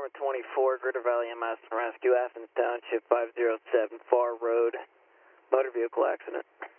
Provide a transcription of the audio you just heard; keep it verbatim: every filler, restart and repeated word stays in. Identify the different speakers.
Speaker 1: Department twenty-four, Greater Valley M S Rescue, Athens Township five oh seven, Far Road, motor vehicle accident.